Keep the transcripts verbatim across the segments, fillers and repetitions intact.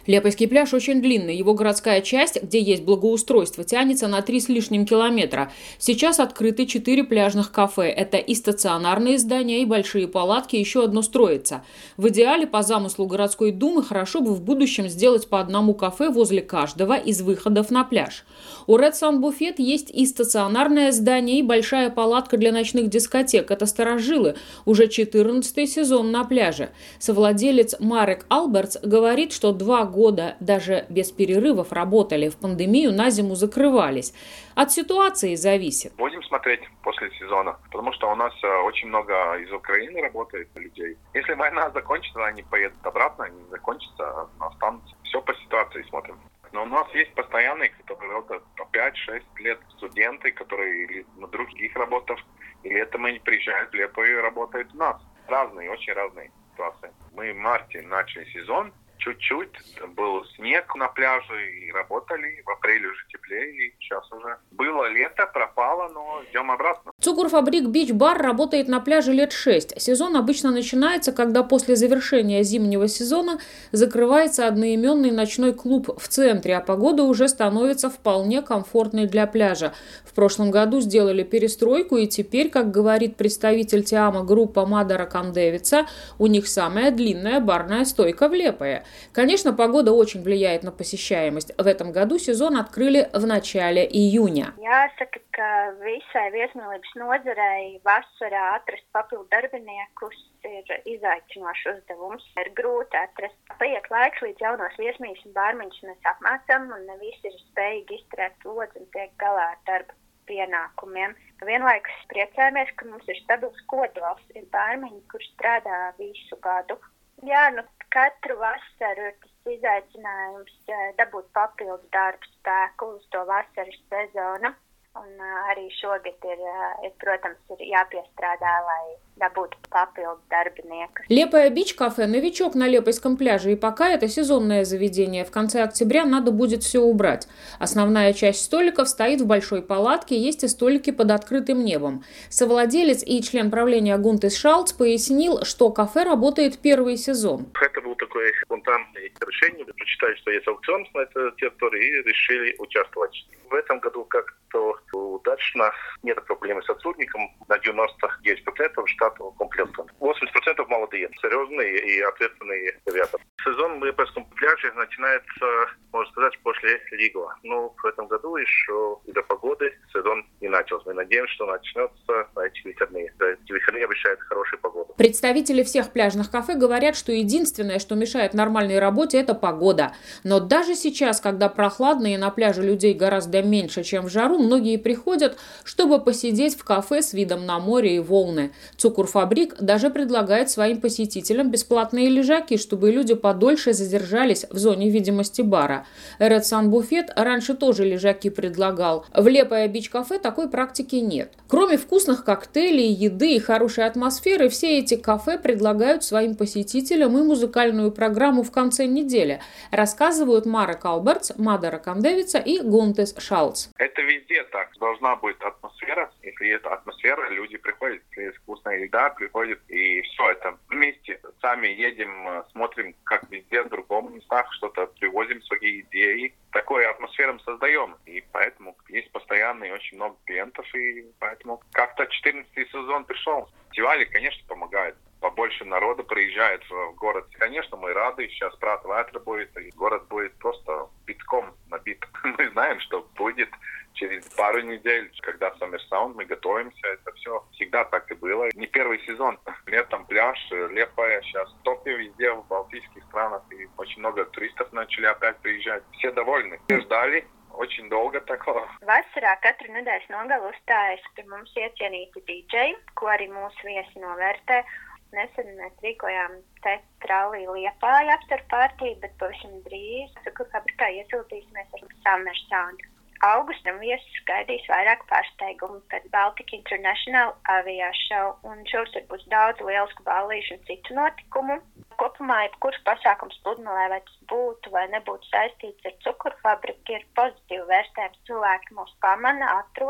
Лепойский пляж очень длинный. Его городская часть, где есть благоустройство, тянется на три с лишним километра. Сейчас открыты четыре пляжных кафе. Это и стационарные здания, и большие палатки, еще одно строится. В идеале, по замыслу городской думы, хорошо бы в будущем сделать по одному кафе возле каждого из выходов на пляж. У Red Sun Buffet есть и стационарное здание, и большая палатка для ночных дискотек. Это старожилы. Уже четырнадцатый сезон на пляже. Совладелец Марек Албертс говорит, что два года даже без перерывов работали, в пандемию на зиму закрывались. От ситуации зависит. Будем смотреть после сезона, потому что у нас очень много из Украины работает людей. Если война закончится, они поедут обратно, они закончатся, останутся. Все по ситуации смотрим. Но у нас есть постоянные, которые работают по пять-шесть лет, студенты, которые или на других работах, или это мы приезжают в Лепою и работают у нас. Разные, очень разные ситуации. Мы в марте начали сезон. Чуть-чуть был снег на пляже и работали. В апреле уже теплее, и сейчас уже. Было лето, пропало, но идем обратно. Цукурфабрик Бич Бар работает на пляже лет шесть. Сезон обычно начинается, когда после завершения зимнего сезона закрывается одноименный ночной клуб в центре, а погода уже становится вполне комфортной для пляжа. В прошлом году сделали перестройку, и теперь, как говорит представитель Тиама группа Мадара Кандевица, у них самая длинная барная стойка в Лепое. Конечно, погода очень влияет на посещаемость. В этом году сезон открыли в начале июня. Jāsaka, ka visai viesmīlības nozarei vasarā atrast papildu darbiniekus ir izaicinošs uzdevums. Ir grūti atrast. Paiet laiks, līdz jaunos viesmīļus un bārmiņus mēs apmācām, un ne visi ir spējīgi izturēt slodzi un tiek galā ar darba pienākumiem. Vienlaikus priecājamies, ka mums ir stabils kodols, ir bārmiņi, kurš strādā visu gadu. Jā, nu katru vasaru ir tas izaicinājums dabūt papildus darba spēku uz to vasaras sezonu. Un arī šogad ir, ir, protams, ir jāpiestrādā, lai добудут papildu darbiniekus. Лепое Бич-кафе «Новичок» на Лепойском пляже, и пока это сезонное заведение. В конце октября надо будет все убрать. Основная часть столиков стоит в большой палатке, есть и столики под открытым небом. Совладелец и член правления Гунтес Шалц пояснил, что кафе работает первый сезон. Это было такое спонтанное решение. Прочитали, что есть аукцион на этой территории, и решили участвовать. В этом году как-то удачно, нет проблемы с сотрудником. На девяносто девять процентов штат комплектом. восемьдесят процентов молодые, серьезные и ответственные ребята. Сезон на Лепойском пляже начинается, можно сказать, после Лигова. Но в этом году еще из-за погоды сезон не начался. Мы надеемся, что начнется на эти выходные. Эти выходные обещают хорошую погоду. Представители всех пляжных кафе говорят, что единственное, что мешает нормальной работе, это погода. Но даже сейчас, когда прохладно и на пляже людей гораздо меньше, чем в жару, многие приходят, чтобы посидеть в кафе с видом на море и волны. Цукурфабрик даже предлагает своим посетителям бесплатные лежаки, чтобы люди подольше задержались в зоне видимости бара. Red Sun Buffet раньше тоже лежаки предлагал. В Лепое Бич-кафе такой практики нет. Кроме вкусных коктейлей, еды и хорошей атмосферы, все эти кафе предлагают своим посетителям и музыкальную программу в конце недели, рассказывают Марек Албертс, Мадара Кандевица и Гунтес Шалц. Это везде так. Должна быть атмосфера. Если есть атмосфера, люди приходят. Если есть вкусная еда, приходят. И все это вместе. Сами едем, смотрим, как везде, в другом местах, что-то привозим, свои идеи. Такую атмосферу создаем. И поэтому есть постоянно очень много клиентов. И поэтому как-то четырнадцатый сезон пришел. Фестивали, конечно, помогают. Побольше народу приезжает в город. Конечно, мы рады. Сейчас Прат Вайтер будет. И город будет просто битком набит. Мы знаем, что будет через пару недель, когда Summer Sound, мы готовимся. Это все всегда так и было. Не первый сезон. Летом пляж, Лепое. Сейчас в топе везде, в балтийских странах. И очень много туристов начали опять приезжать. Все довольны. Все ждали. Очень долго такого. Vasarā katru nedēļas nogalu uzstājas pie mums iecienīti dīdžeji, ko arī mūsu viesi novērtē. Nesen mēs rīkojām testu rallī Liepāja after party, bet pavisam drīz Cukurfabrikā iesiltīsimies ar Summer Sound. Augustam viesus gaidīs vairāk pārsteigumu pēc Baltic International avia show, un šovasar būs daudz lielisku ballīšu un citu notikumu. Kopumā, jebkurš pasākums pludmalē, vai tas būtu vai nebūtu saistīts ar Cukurfabriku, ir pozitīvi vērtējums. Cilvēki mūs pamana, atrod,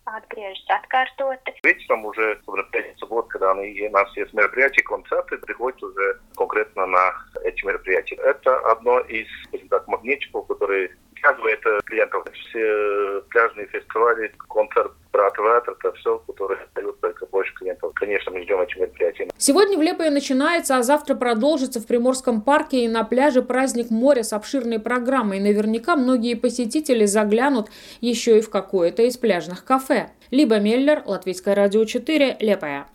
atgriežas atkārtoti. Вечером уже, в пятницу, год, когда у нас есть мероприятия, концерты, приходят уже конкретно на эти мероприятия. Это одно из, скажем так, магнитиков, которые связывает клиентов. Все пляжные фестивали, концерт, театр, это все, которые дают только больше клиентов. Конечно, мы ждем эти мероприятия. Сегодня в Лепое начинается, а завтра продолжится в Приморском парке и на пляже праздник моря с обширной программой. И наверняка многие посетители заглянут еще и в какое-то из пляжных кафе. Либа Меллер, Латвийское радио четыре, Лепое.